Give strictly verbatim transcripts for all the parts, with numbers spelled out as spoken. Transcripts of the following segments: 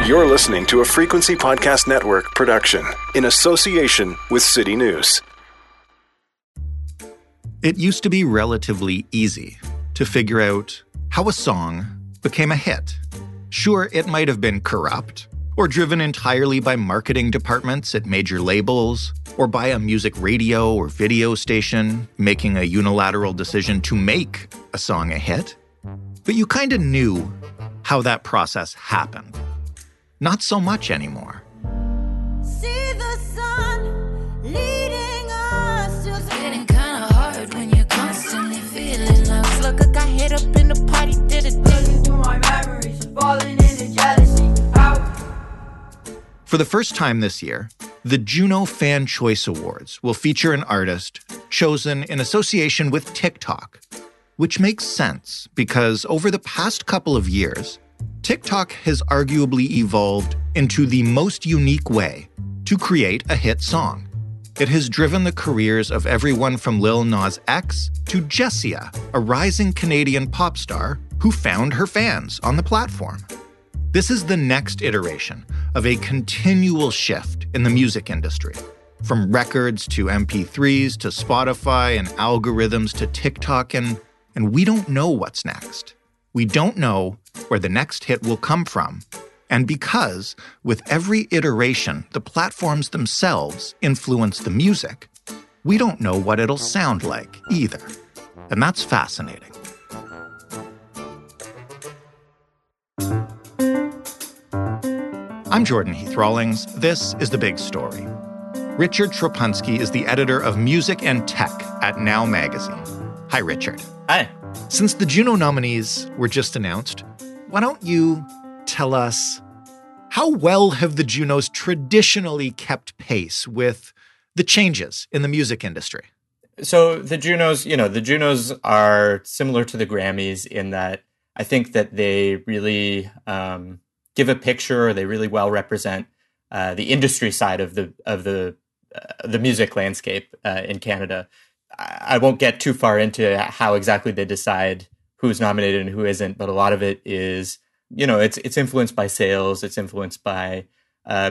You're listening to a Frequency Podcast Network production in association with City News. It used to be relatively easy to figure out how a song became a hit. Sure, it might have been corrupt, or driven entirely by marketing departments at major labels, or by a music radio or video station making a unilateral decision to make a song a hit. But you kind of knew how that process happened. Not so much anymore. See the sun leading us to It's getting kinda hard when you're constantly feeling lost. Look, I got hit up in the party, did it Looking through my memories, falling into jealousy. Out. For the first time this year, the Juno Fan Choice Awards will feature an artist chosen in association with TikTok, which makes sense because over the past couple of years, TikTok has arguably evolved into the most unique way to create a hit song. It has driven the careers of everyone from Lil Nas X to Jessia, a rising Canadian pop star who found her fans on the platform. This is the next iteration of a continual shift in the music industry, from records to M P threes to Spotify and algorithms to TikTok, and, and we don't know what's next. We don't know where the next hit will come from. And because, with every iteration, the platforms themselves influence the music, we don't know what it'll sound like either. And that's fascinating. I'm Jordan Heath Rawlings. This is The Big Story. Richard Tropunski is the editor of Music and Tech at Now Magazine. Hi, Richard. Hi. Since the Juno nominees were just announced, why don't you tell us how well have the Junos traditionally kept pace with the changes in the music industry? So the Junos, you know, the Junos are similar to the Grammys in that I think that they really um, give a picture, or they really well represent uh, the industry side of the of the uh, the music landscape uh, in Canada. I won't get too far into how exactly they decide who's nominated and who isn't, but a lot of it is, you know, it's it's influenced by sales, it's influenced by uh,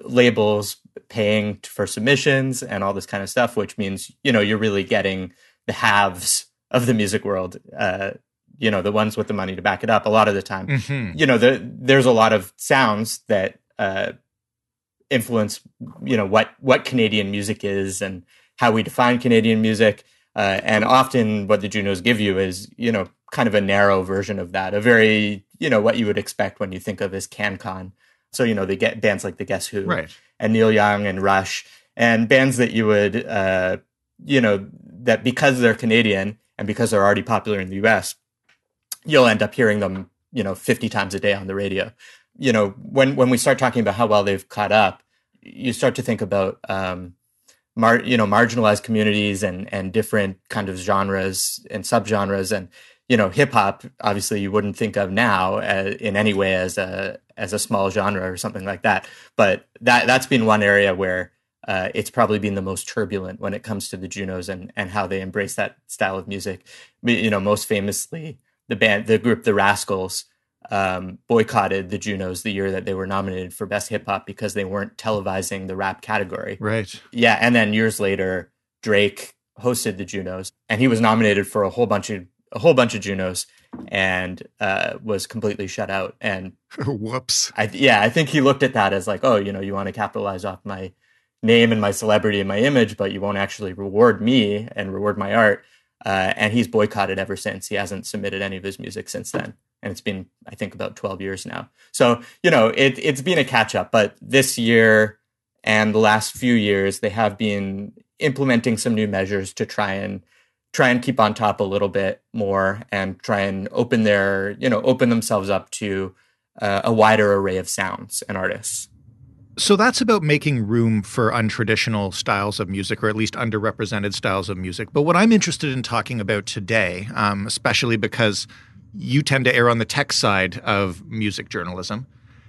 labels paying for submissions and all this kind of stuff, which means, you know, you're really getting the haves of the music world, uh, you know, the ones with the money to back it up a lot of the time. Mm-hmm. You know, the, there's a lot of sounds that uh, influence, you know, what what Canadian music is and how we define Canadian music. Uh, and often what the Junos give you is, you know, kind of a narrow version of that, a very, you know, what you would expect when you think of as CanCon. So, you know, they get bands like the Guess Who right. and Neil Young and Rush, and bands that you would, uh, you know, that because they're Canadian and because they're already popular in the U S, you'll end up hearing them, you know, fifty times a day on the radio. You know, when, when we start talking about how well they've caught up, you start to think about, um, Mar, you know, marginalized communities and and different kind of genres and subgenres, and you know, hip hop. Obviously, you wouldn't think of now as, in any way as a as a small genre or something like that. But that that's been one area where uh, it's probably been the most turbulent when it comes to the Junos and and how they embrace that style of music. You know, most famously, the band, the group, the Rascals, um, boycotted the Junos the year that they were nominated for Best Hip Hop because they weren't televising the rap category. Right. Yeah, and then years later, Drake hosted the Junos, and he was nominated for a whole bunch of a whole bunch of Junos, and uh, was completely shut out. And whoops. I, yeah, I think he looked at that as like, oh, you know, you want to capitalize off my name and my celebrity and my image, but you won't actually reward me and reward my art. Uh, and he's boycotted ever since. He hasn't submitted any of his music since then. And it's been, I think, about twelve years now. So, you know, it, it's been a catch up. But this year and the last few years, they have been implementing some new measures to try and try and keep on top a little bit more and try and open their, you know, open themselves up to uh, a wider array of sounds and artists. So that's about making room for untraditional styles of music, or at least underrepresented styles of music. But what I'm interested in talking about today, um, especially because you tend to err on the tech side of music journalism,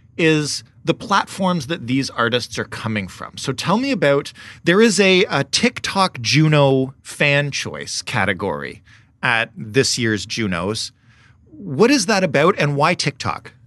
is the platforms that these artists are coming from. So tell me about, there is a, a TikTok Juno fan choice category at this year's Junos. What is that about, and why TikTok?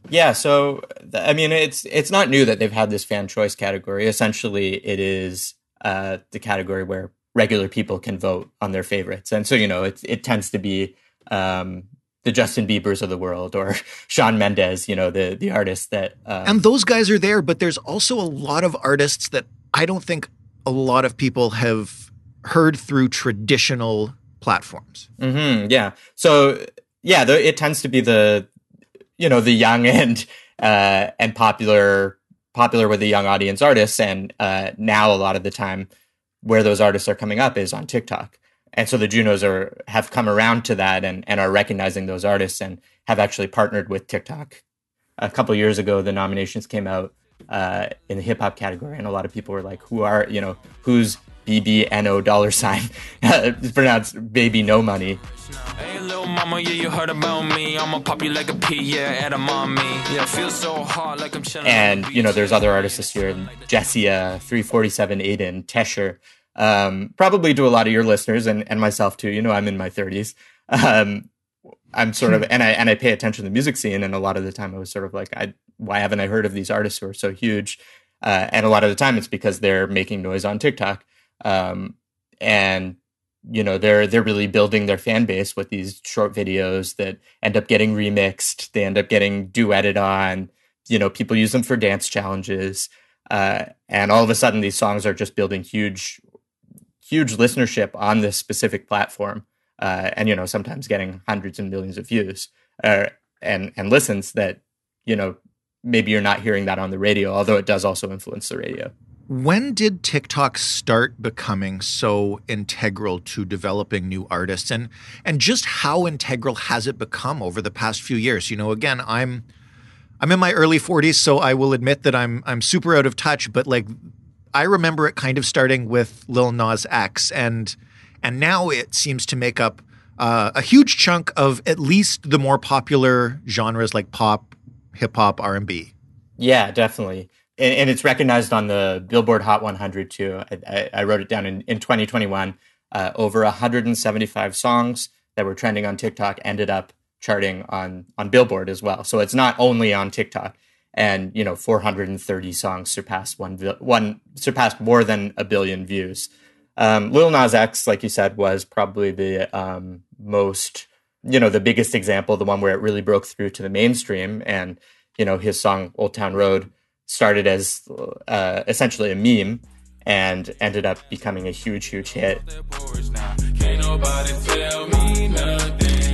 Yeah, so I mean, it's it's not new that they've had this fan choice category. Essentially, it is uh, the category where regular people can vote on their favorites, and so you know, it it tends to be um, the Justin Biebers of the world or Shawn Mendes, you know, the the artists that um, and those guys are there. But there's also a lot of artists that I don't think a lot of people have heard through traditional platforms. Mm-hmm, yeah. So yeah, the, it tends to be the you know, the young and uh, and popular popular with the young audience artists. And uh, now a lot of the time where those artists are coming up is on TikTok. And so the Junos are have come around to that and, and are recognizing those artists and have actually partnered with TikTok. A couple of years ago, the nominations came out uh, in the hip hop category, and a lot of people were like, "Who are you know who's B B N O dollar sign?" It's pronounced Baby No Money. Hey, little mama, yeah, you heard about me. I'm a puppy like a pea, yeah, at a mommy. Yeah, feel so hard like I'm chilling. And you know, there's other artists this year: Jessia, three forty-seven Aiden, Tesher. Um, probably to a lot of your listeners and, and myself too. You know, I'm in my thirties. Um, I'm sort of, and I and I pay attention to the music scene. And a lot of the time, I was sort of like, I, why haven't I heard of these artists who are so huge? Uh, and a lot of the time, it's because they're making noise on TikTok. Um, and you know, they're they're really building their fan base with these short videos that end up getting remixed. They end up getting duetted on. You know, people use them for dance challenges. Uh, and all of a sudden, these songs are just building huge. huge listenership on this specific platform, uh, and you know sometimes getting hundreds and millions of views uh, and and listens that you know maybe you're not hearing that on the radio, although it does also influence the radio. When did TikTok start becoming so integral to developing new artists, and and just how integral has it become over the past few years? You know, again, I'm I'm in my early forties, so I will admit that I'm I'm super out of touch, but like. I remember it kind of starting with Lil Nas X, and and now it seems to make up uh, a huge chunk of at least the more popular genres like pop, hip hop, R and B. Yeah, definitely, and, and it's recognized on the Billboard Hot one hundred too. I, I, I wrote it down in, in twenty twenty-one. Uh, over one hundred seventy-five songs that were trending on TikTok ended up charting on on Billboard as well. So it's not only on TikTok. And you know, four hundred thirty songs surpassed one one surpassed more than a billion views. Um, Lil Nas X, like you said, was probably the um, most, you know, the biggest example, the one where it really broke through to the mainstream. And you know, his song "Old Town Road" started as uh, essentially a meme and ended up becoming a huge, huge hit. Can't nobody tell me nothing.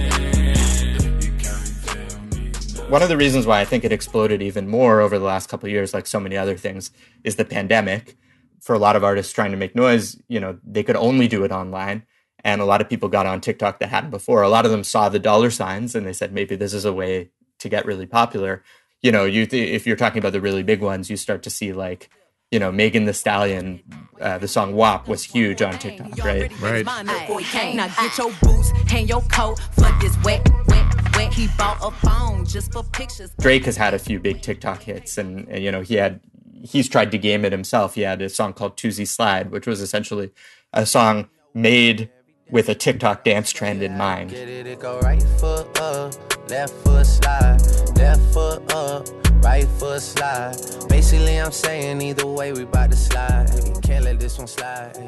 One of the reasons why I think it exploded even more over the last couple of years, like so many other things, is the pandemic. For a lot of artists trying to make noise, you know, they could only do it online. And a lot of people got on TikTok that hadn't before. A lot of them saw the dollar signs and they said, maybe this is a way to get really popular. You know, you th- if you're talking about the really big ones, you start to see like, you know, Megan Thee Stallion, uh, the song W A P was huge on TikTok, right? Right. Now get your boots, hang your coat for this wet, wet, wet. He bought a phone just for pictures. Drake has had a few big TikTok hits, and, and you know, he had he's tried to game it himself. He had a song called Tuesday Slide, which was essentially a song made with a TikTok dance trend in mind. Get it, it go right foot up, left foot slide, left foot up. Right foot slide. Basically, I'm saying either way, we about to slide. Can't let this one slide.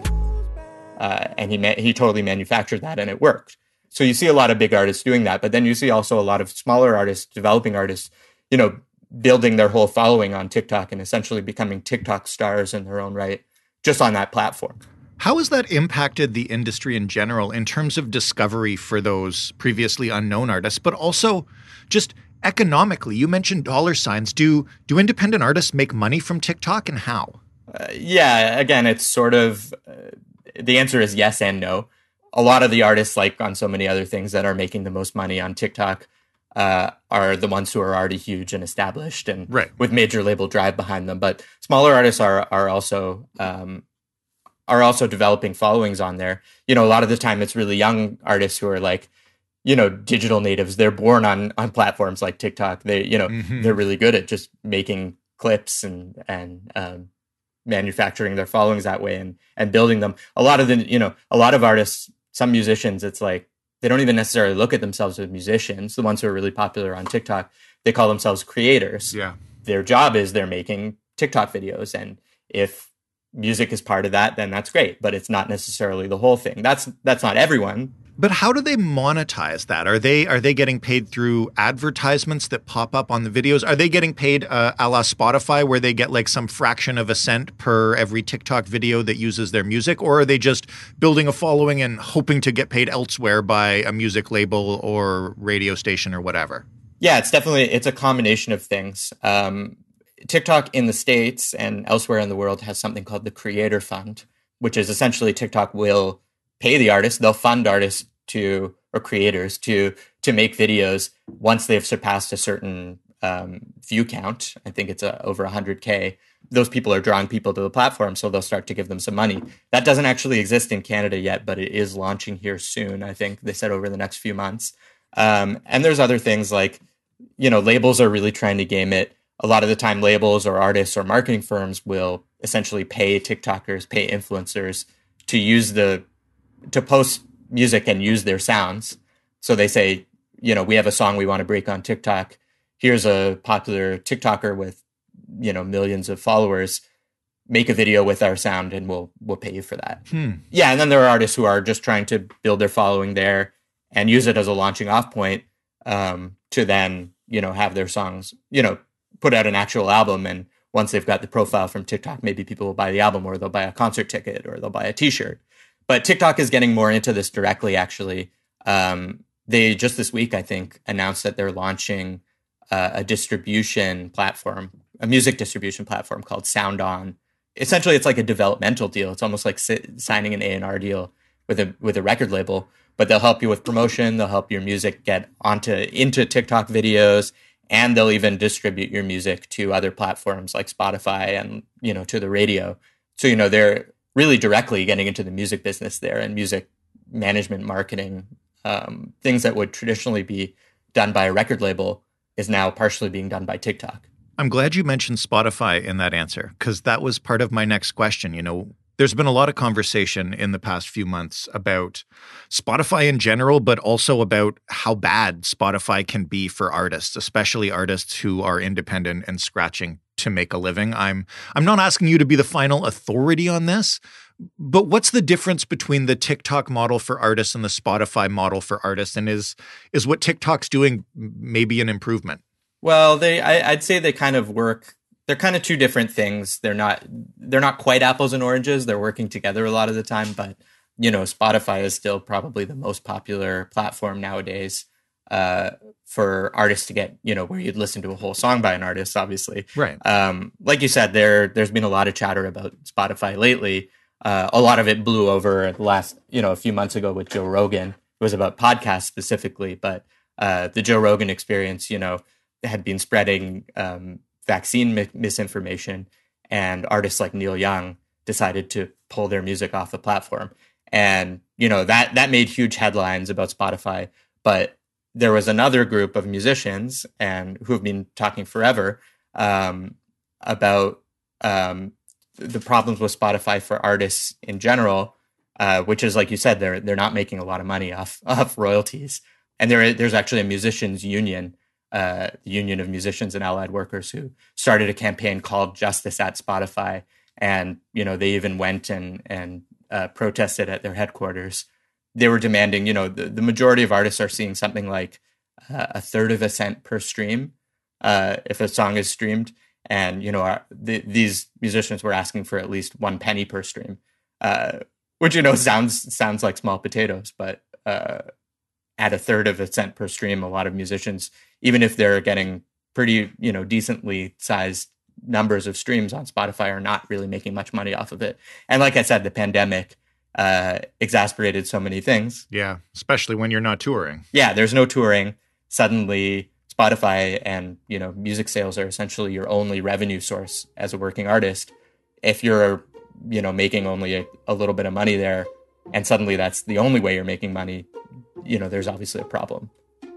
Uh, and he ma- he totally manufactured that, and it worked. So you see a lot of big artists doing that, but then you see also a lot of smaller artists, developing artists, you know, building their whole following on TikTok and essentially becoming TikTok stars in their own right, just on that platform. How has that impacted the industry in general in terms of discovery for those previously unknown artists, but also just economically? You mentioned dollar signs. Do do independent artists make money from TikTok, and how? Uh, yeah, again, it's sort of, uh, the answer is yes and no. A lot of the artists, like on so many other things, that are making the most money on TikTok uh, are the ones who are already huge and established and right. with major label drive behind them. But smaller artists are are also um, are also developing followings on there. You know, a lot of the time it's really young artists who are like, you know, digital natives. They're born on, on platforms like TikTok. They, you know, mm-hmm. they're really good at just making clips and, and, um, manufacturing their followings that way and, and building them. A lot of the, you know, a lot of artists, some musicians, it's like, they don't even necessarily look at themselves as musicians. The ones who are really popular on TikTok, they call themselves creators. Yeah. Their job is they're making TikTok videos. And if music is part of that, then that's great. But it's not necessarily the whole thing. That's that's not everyone. But how do they monetize that? Are they are they getting paid through advertisements that pop up on the videos? Are they getting paid uh, a la Spotify, where they get like some fraction of a cent per every TikTok video that uses their music? Or are they just building a following and hoping to get paid elsewhere by a music label or radio station or whatever? Yeah, it's definitely, it's a combination of things. Um, TikTok in the States and elsewhere in the world has something called the Creator Fund, which is essentially TikTok will pay the artists. They'll fund artists to, or creators to, to make videos once they've surpassed a certain um, view count. I think it's uh, over one hundred K. Those people are drawing people to the platform, so they'll start to give them some money. That doesn't actually exist in Canada yet, but it is launching here soon. I think they said over the next few months. Um, and there's other things like, you know, labels are really trying to game it. A lot of the time, labels or artists or marketing firms will essentially pay TikTokers, pay influencers to use the, to post music and use their sounds. So they say, you know, we have a song we want to break on TikTok. Here's a popular TikToker with, you know, millions of followers. Make a video with our sound and we'll we'll pay you for that. Hmm. Yeah, and then there are artists who are just trying to build their following there and use it as a launching off point um, to then, you know, have their songs, you know, put out an actual album. And once they've got the profile from TikTok, maybe people will buy the album, or they'll buy a concert ticket, or they'll buy a t-shirt. But TikTok is getting more into this directly, actually. Um, they just this week, I think, announced that they're launching uh, a distribution platform, a music distribution platform called SoundOn. Essentially, it's like a developmental deal. It's almost like si- signing an A and R deal with a with a record label. But they'll help you with promotion. They'll help your music get onto into TikTok videos, and they'll even distribute your music to other platforms like Spotify and, you know, to the radio. So, you know, they're really directly getting into the music business there, and music management, marketing, um, things that would traditionally be done by a record label is now partially being done by TikTok. I'm glad you mentioned Spotify in that answer, because that was part of my next question. You know, there's been a lot of conversation in the past few months about Spotify in general, but also about how bad Spotify can be for artists, especially artists who are independent and scratching to make a living. I'm I'm not asking you to be the final authority on this, but what's the difference between the TikTok model for artists and the Spotify model for artists? And is is what TikTok's doing maybe an improvement? Well, they I, I'd say they kind of work. They're kind of two different things. They're not they're not quite apples and oranges. They're working together a lot of the time, but you know, Spotify is still probably the most popular platform nowadays uh, for artists to get, you know, where you'd listen to a whole song by an artist, obviously. Right. Um, like you said, there there's been a lot of chatter about Spotify lately. Uh, a lot of it blew over the last, you know, a few months ago with Joe Rogan. It was about podcasts specifically, but uh, the Joe Rogan Experience, you know, had been spreading um, vaccine mi- misinformation, and artists like Neil Young decided to pull their music off the platform. And, you know, that that made huge headlines about Spotify. But there was another group of musicians and who have been talking forever um, about um, the problems with Spotify for artists in general, uh, which is, like you said, they're they're not making a lot of money off off royalties. And there there's actually a musicians union, uh, the Union of Musicians and Allied Workers, who started a campaign called Justice at Spotify. And, you know, they even went and and uh, protested at their headquarters. They were demanding, you know, the, the majority of artists are seeing something like uh, a third of a cent per stream uh, if a song is streamed. And, you know, our, the, these musicians were asking for at least one penny per stream, uh, which, you know, sounds sounds like small potatoes. But uh, at a third of a cent per stream, a lot of musicians, even if they're getting pretty, you know, decently sized numbers of streams on Spotify, are not really making much money off of it. And like I said, the pandemic uh, exasperated so many things. Yeah, especially when you're not touring. Yeah, there's no touring. Suddenly, Spotify and, you know, music sales are essentially your only revenue source as a working artist. If you're, you know, making only a, a little bit of money there, and suddenly that's the only way you're making money, you know, there's obviously a problem.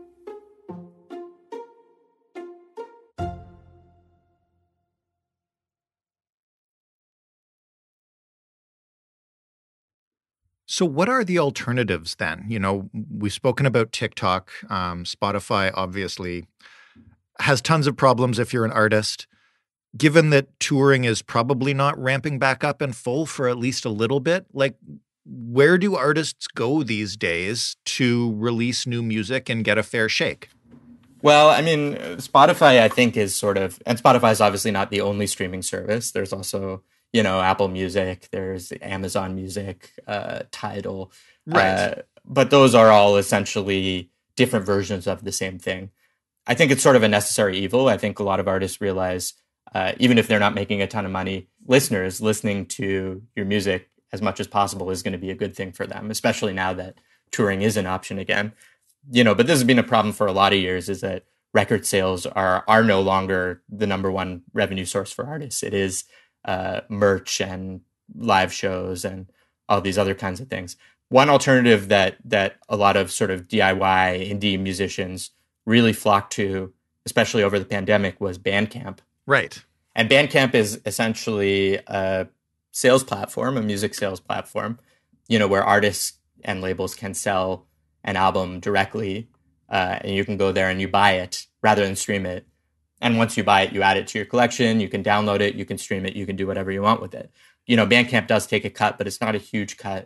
So what are the alternatives then? You know, we've spoken about TikTok, um, Spotify, obviously. has tons of problems if you're an artist. Given that touring is probably not ramping back up in full for at least a little bit, like, where do artists go these days to release new music and get a fair shake? Well, I mean, Spotify, I think, is sort of, and Spotify is obviously not the only streaming service. There's also, you know, Apple Music, there's Amazon Music, uh, Tidal. Right. Uh, but those are all essentially different versions of the same thing. I think it's sort of a necessary evil. I think a lot of artists realize, uh, even if they're not making a ton of money, listeners listening to your music as much as possible is going to be a good thing for them, especially now that touring is an option again. You know, but this has been a problem for a lot of years, is that record sales are are no longer the number one revenue source for artists. It is uh, merch and live shows and all these other kinds of things. One alternative that that a lot of sort of D I Y indie musicians really flocked to, especially over the pandemic, was Bandcamp. Right. And Bandcamp is essentially a sales platform, a music sales platform, you know, where artists and labels can sell an album directly, uh, and you can go there and you buy it rather than stream it. And once you buy it, you add it to your collection, you can download it, you can stream it, you can do whatever you want with it. You know, Bandcamp does take a cut, but it's not a huge cut.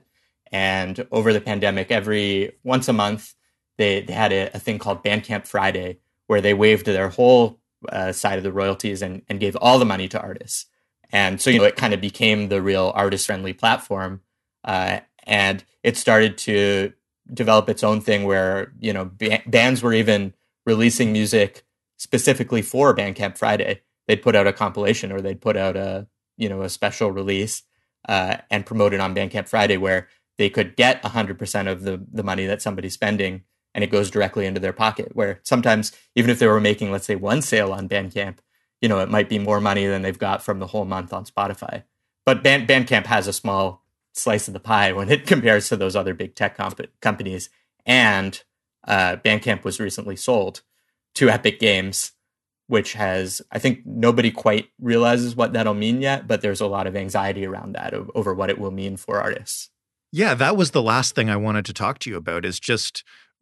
And over the pandemic, every once a month, they, they had a, a thing called Bandcamp Friday, where they waived their whole uh, side of the royalties and, and gave all the money to artists. And so, you know, it kind of became the real artist-friendly platform. Uh, and it started to develop its own thing where, you know, ba- bands were even releasing music specifically for Bandcamp Friday. They'd put out a compilation, or they'd put out a, you know, a special release uh, and promote it on Bandcamp Friday, where they could get one hundred percent of the, the money that somebody's spending, and it goes directly into their pocket. Where sometimes, even if they were making, let's say, one sale on Bandcamp, you know, it might be more money than they've got from the whole month on Spotify. But Band- Bandcamp has a small slice of the pie when it compares to those other big tech comp- companies. And uh, Bandcamp was recently sold to Epic Games, which has, I think nobody quite realizes what that'll mean yet, but there's a lot of anxiety around that over what it will mean for artists. Yeah, that was the last thing I wanted to talk to you about, is just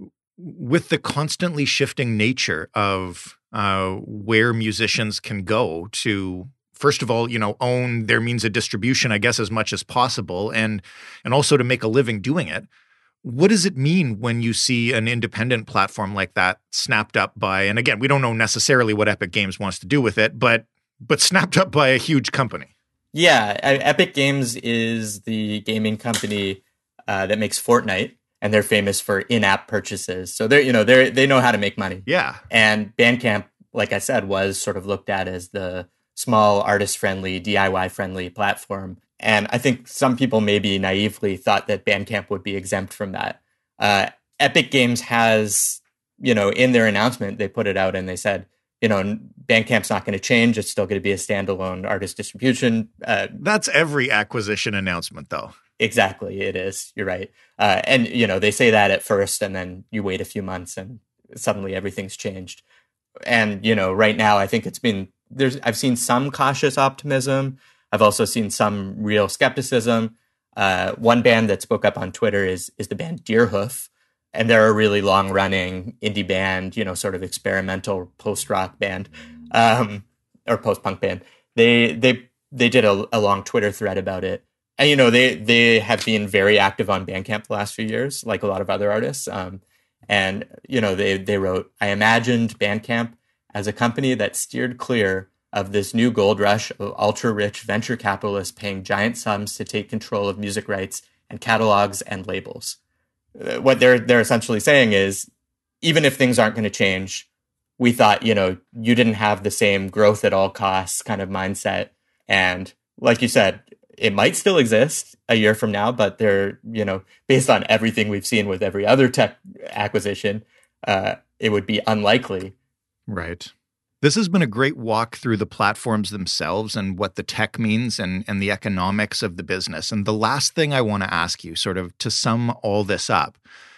with the constantly shifting nature of uh, where musicians can go to, first of all, you know, own their means of distribution, I guess, as much as possible, and and also to make a living doing it. What does it mean when you see an independent platform like that snapped up by, and again, we don't know necessarily what Epic Games wants to do with it, but but snapped up by a huge company? Yeah, Epic Games is the gaming company uh, that makes Fortnite, and they're famous for in-app purchases. So they're, you know, they they know how to make money. Yeah. And Bandcamp, like I said, was sort of looked at as the small, artist-friendly, D I Y-friendly platform. And I think some people maybe naively thought that Bandcamp would be exempt from that. Uh, Epic Games has, you know, in their announcement, they put it out and they said, you know, Bandcamp's not going to change. It's still going to be a standalone artist distribution. Uh, That's every acquisition announcement, though. Exactly, it is. You're right. Uh, and, you know, they say that at first, and then you wait a few months and suddenly everything's changed. And, you know, right now, I think it's been, there's, I've seen some cautious optimism. I've also seen some real skepticism. Uh, one band that spoke up on Twitter is is the band Deerhoof. And they're a really long-running indie band, you know, sort of experimental post-rock band, um, or post-punk band. They they they did a, a long Twitter thread about it. And, you know, they they have been very active on Bandcamp the last few years, like a lot of other artists. Um, and, you know, they, they wrote, I imagined Bandcamp as a company that steered clear of this new gold rush of ultra-rich venture capitalists paying giant sums to take control of music rights and catalogs and labels. What they're they're essentially saying is, even if things aren't going to change, we thought, you know, you didn't have the same growth at all costs kind of mindset. And like you said, it might still exist a year from now, but they're, you know, based on everything we've seen with every other tech acquisition, uh, it would be unlikely. Right. This has been a great walk through the platforms themselves and what the tech means and, and the economics of the business. And the last thing I want to ask you, sort of to sum all this up,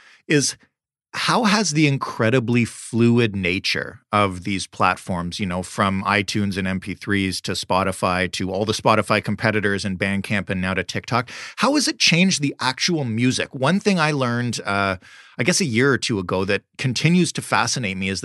is how has the incredibly fluid nature of these platforms, you know, from iTunes and M P threes to Spotify to all the Spotify competitors and Bandcamp and now to TikTok, how has it changed the actual music? One thing I learned, uh, I guess a year or two ago that continues to fascinate me is that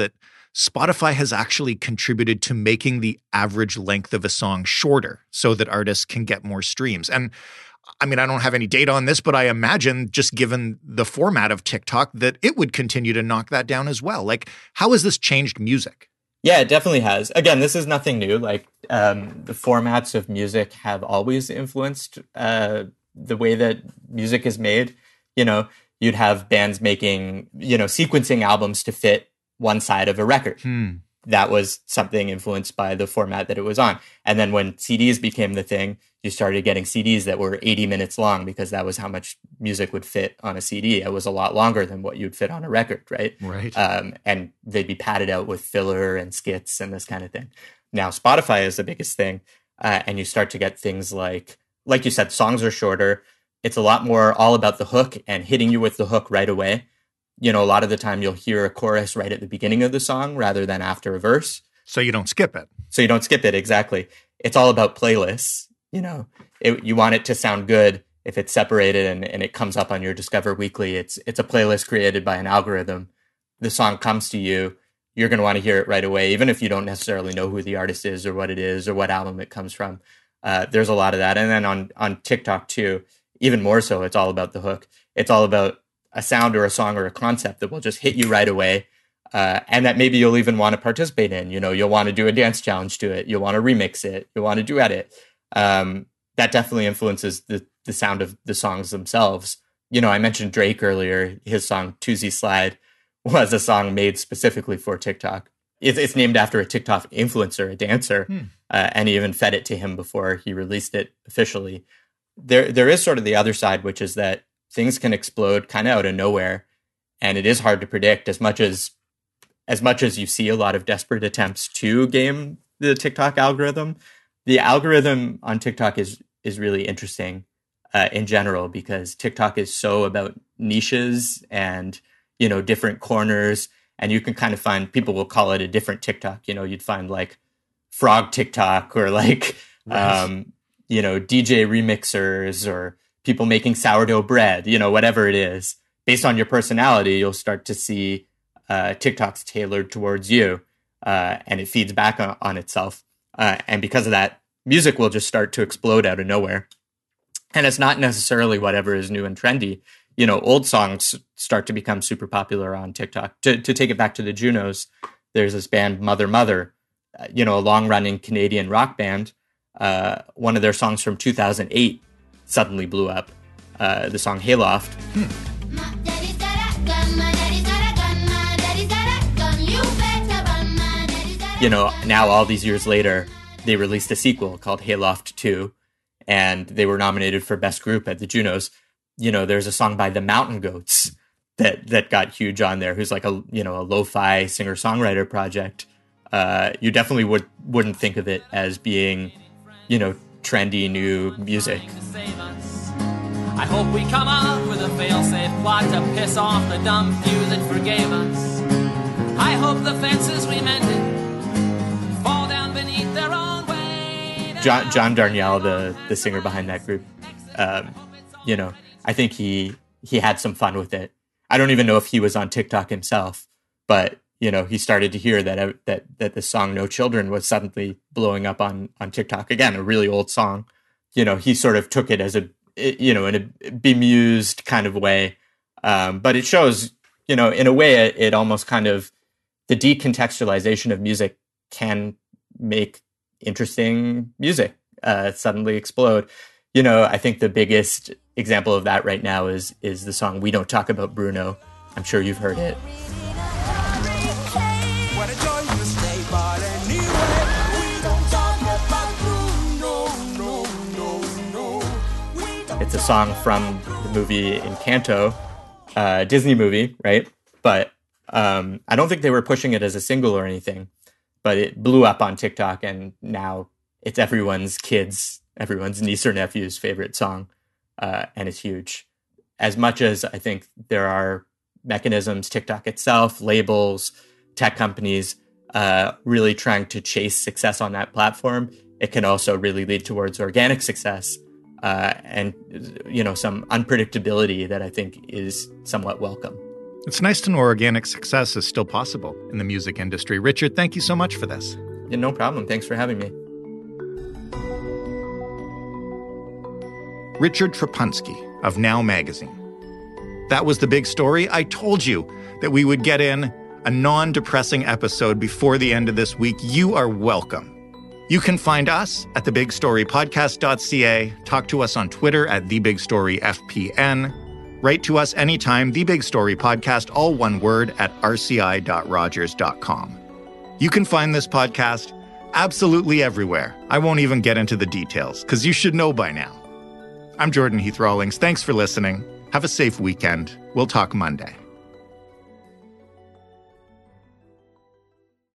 Spotify has actually contributed to making the average length of a song shorter so that artists can get more streams. And I mean, I don't have any data on this, but I imagine, just given the format of TikTok, that it would continue to knock that down as well. Like, how has this changed music? Yeah, it definitely has. Again, this is nothing new. Like, um, the formats of music have always influenced uh, the way that music is made. You know, you'd have bands making, you know, sequencing albums to fit one side of a record. Hmm. That was something influenced by the format that it was on. And then when C Ds became the thing, you started getting C Ds that were eighty minutes long, because that was how much music would fit on a C D. It was a lot longer than what you'd fit on a record, right? Right. Um, and they'd be padded out with filler and skits and this kind of thing. Now, Spotify is the biggest thing. Uh, and you start to get things like, like you said, songs are shorter. It's a lot more all about the hook and hitting you with the hook right away. You know, a lot of the time you'll hear a chorus right at the beginning of the song rather than after a verse. So you don't skip it. So you don't skip it, exactly. It's all about playlists. You know, it, you want it to sound good if it's separated and, and it comes up on your Discover Weekly. It's it's a playlist created by an algorithm. The song comes to you. You're going to want to hear it right away, even if you don't necessarily know who the artist is or what it is or what album it comes from. Uh, there's a lot of that. And then on, on TikTok too, even more so, it's all about the hook. It's all about a sound or a song or a concept that will just hit you right away. Uh, and that maybe you'll even want to participate in. You know, you'll want to do a dance challenge to it. You'll want to remix it. You'll want to duet it. Um, that definitely influences the, the sound of the songs themselves. You know, I mentioned Drake earlier. His song Toosie Slide was a song made specifically for TikTok. It's, it's named after a TikTok influencer, a dancer, hmm. uh, and he even fed it to him before he released it officially. There, there is sort of the other side, which is that things can explode kind of out of nowhere, and it is hard to predict. As much as as much as you see a lot of desperate attempts to game the TikTok algorithm, the algorithm on TikTok is is really interesting uh, in general, because TikTok is so about niches and, you know, different corners, and you can kind of find, people will call it a different TikTok. You know, you'd find like frog TikTok or like right. um, you know, D J remixers or people making sourdough bread, you know, whatever it is. Based on your personality, you'll start to see uh, TikToks tailored towards you, uh, and it feeds back on, on itself. Uh, and because of that, music will just start to explode out of nowhere. And it's not necessarily whatever is new and trendy. You know, old songs start to become super popular on TikTok. To, to take it back to the Junos, there's this band, Mother Mother, uh, you know, a long-running Canadian rock band. Uh, one of their songs from two thousand eight suddenly blew up. Uh, the song Hayloft. Hmm. You know, now all these years later, they released a sequel called Hayloft two, and they were nominated for Best Group at the Junos. You know, there's a song by the Mountain Goats that that got huge on there, who's like a, you know, a lo-fi singer-songwriter project. Uh, you definitely would, wouldn't think of it as being, you know, trendy new music. I hope we come up with a fail-safe plot to piss off the dumb few that forgave us. I hope the fences we mended fall down beneath their own weight. John, John Darnielle, the, the singer behind that group, um, you know, I think he he had some fun with it. I don't even know if he was on TikTok himself, but you know, he started to hear that that that the song "No Children" was suddenly blowing up on on TikTok. Again, a really old song. You know, he sort of took it as a, you know, in a bemused kind of way. Um, but it shows, you know, in a way, it, it almost kind of, the decontextualization of music can make interesting music uh, suddenly explode. You know, I think the biggest example of that right now is is the song "We Don't Talk About Bruno." I'm sure you've heard it. It's a song from the movie Encanto, uh, Disney movie, right? But um, I don't think they were pushing it as a single or anything, but it blew up on TikTok, and now it's everyone's kids, everyone's niece or nephew's favorite song, uh, and it's huge. As much as I think there are mechanisms, TikTok itself, labels, tech companies, uh, really trying to chase success on that platform, it can also really lead towards organic success. Uh, and, you know, some unpredictability that I think is somewhat welcome. It's nice to know organic success is still possible in the music industry. Richard, thank you so much for this. Yeah, no problem. Thanks for having me. Richard Trapunski of Now Magazine. That was The Big Story. I told you that we would get in a non-depressing episode before the end of this week. You are welcome. You can find us at the big story podcast dot c a. Talk to us on Twitter at the big story f p n. Write to us anytime, The Big Story Podcast, all one word, at r c i dot rogers dot com. You can find this podcast absolutely everywhere. I won't even get into the details, because you should know by now. I'm Jordan Heath Rawlings. Thanks for listening. Have a safe weekend. We'll talk Monday.